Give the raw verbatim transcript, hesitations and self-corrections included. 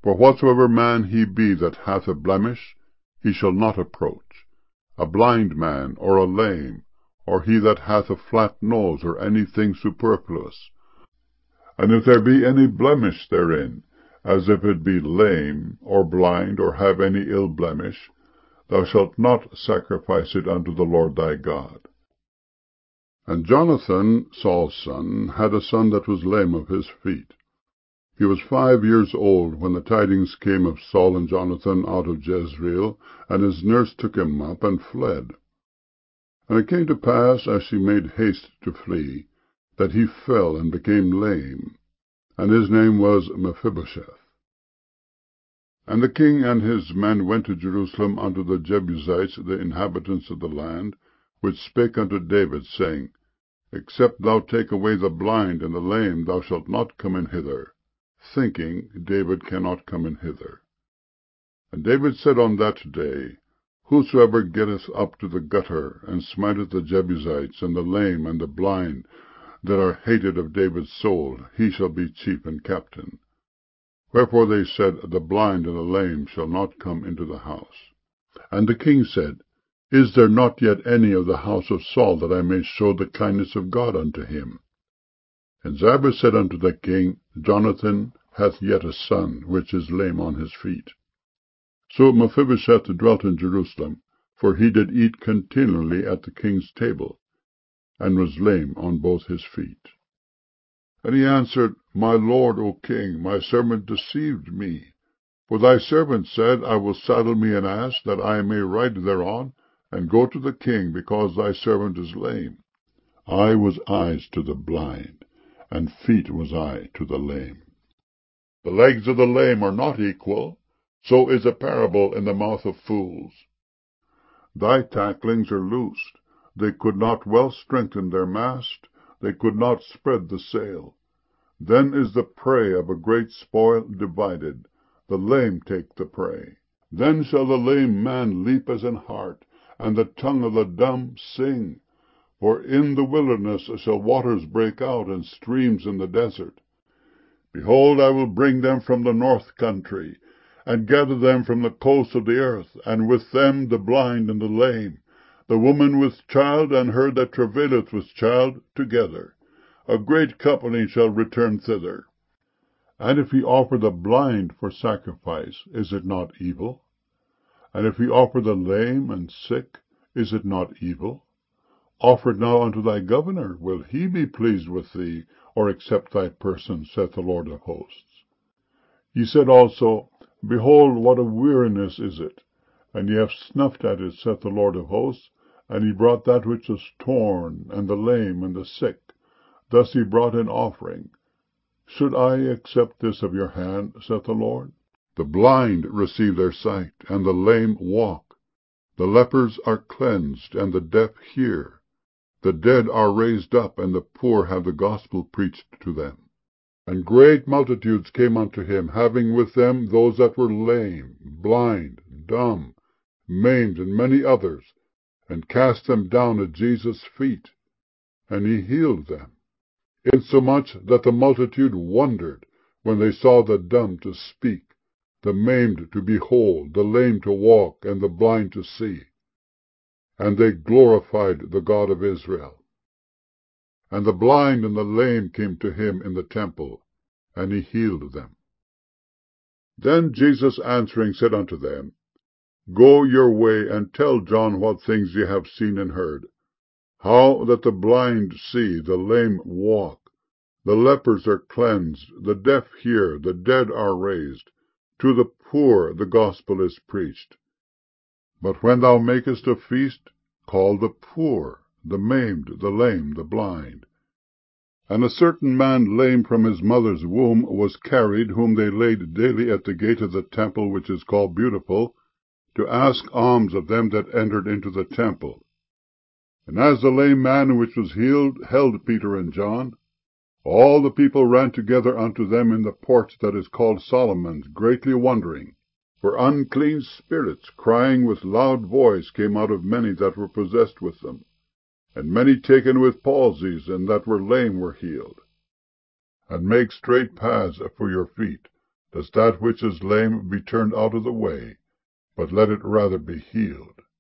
For whatsoever man he be that hath a blemish, he shall not approach, a blind man, or a lame, or he that hath a flat nose, or anything superfluous. And if there be any blemish therein, as if it be lame, or blind, or have any ill blemish, thou shalt not sacrifice it unto the Lord thy God. And Jonathan, Saul's son, had a son that was lame of his feet. He was five years old when the tidings came of Saul and Jonathan out of Jezreel, and his nurse took him up and fled. And it came to pass, as she made haste to flee, that he fell and became lame, and his name was Mephibosheth. And the king and his men went to Jerusalem unto the Jebusites, the inhabitants of the land, which spake unto David, saying, Except thou take away the blind and the lame, thou shalt not come in hither, thinking, David cannot come in hither. And David said on that day, Whosoever getteth up to the gutter, and smiteth the Jebusites, and the lame, and the blind, that are hated of David's soul, he shall be chief and captain. Wherefore they said, The blind and the lame shall not come into the house. And the king said, Is there not yet any of the house of Saul, that I may show the kindness of God unto him? And Ziba said unto the king, Jonathan hath yet a son, which is lame on his feet. So Mephibosheth dwelt in Jerusalem, for he did eat continually at the king's table, and was lame on both his feet. And he answered, My lord, O king, my servant deceived me. For thy servant said, I will saddle me an ass, that I may ride thereon, and go to the king, because thy servant is lame. I was eyes to the blind, and feet was I to the lame. The legs of the lame are not equal, so is a parable in the mouth of fools. Thy tacklings are loosed, they could not well strengthen their mast, they could not spread the sail. Then is the prey of a great spoil divided, the lame take the prey. Then shall the lame man leap as an hart, and the tongue of the dumb sing. For in the wilderness shall waters break out, and streams in the desert. Behold, I will bring them from the north country, and gather them from the coasts of the earth, and with them the blind and the lame, the woman with child, and her that travaileth with child, together. A great company shall return thither. And if he offer the blind for sacrifice, is it not evil? And if he offer the lame and sick, is it not evil? Offer it now unto thy governor. Will he be pleased with thee, or accept thy person, saith the Lord of hosts? Ye said also, Behold, what a weariness is it! And ye have snuffed at it, saith the Lord of hosts. And he brought that which was torn, and the lame, and the sick. Thus he brought an offering. Should I accept this of your hand, saith the Lord? The blind receive their sight, and the lame walk. The lepers are cleansed, and the deaf hear. The dead are raised up, and the poor have the gospel preached to them. And great multitudes came unto him, having with them those that were lame, blind, dumb, maimed, and many others, and cast them down at Jesus' feet, and he healed them, insomuch that the multitude wondered when they saw the dumb to speak, the maimed to behold, the lame to walk, and the blind to see. And they glorified the God of Israel. And the blind and the lame came to him in the temple, and he healed them. Then Jesus answering said unto them, Go your way, and tell John what things ye have seen and heard, how that the blind see, the lame walk, the lepers are cleansed, the deaf hear, the dead are raised, to the poor the gospel is preached. But when thou makest a feast, call the poor, the maimed, the lame, the blind. And a certain man lame from his mother's womb was carried, whom they laid daily at the gate of the temple, which is called Beautiful, to ask alms of them that entered into the temple. And as the lame man which was healed held Peter and John, all the people ran together unto them in the porch that is called Solomon's, greatly wondering. For unclean spirits, crying with loud voice, came out of many that were possessed with them. And many taken with palsies, and that were lame, were healed. And make straight paths for your feet, Let that which is lame be turned out of the way, but let it rather be healed.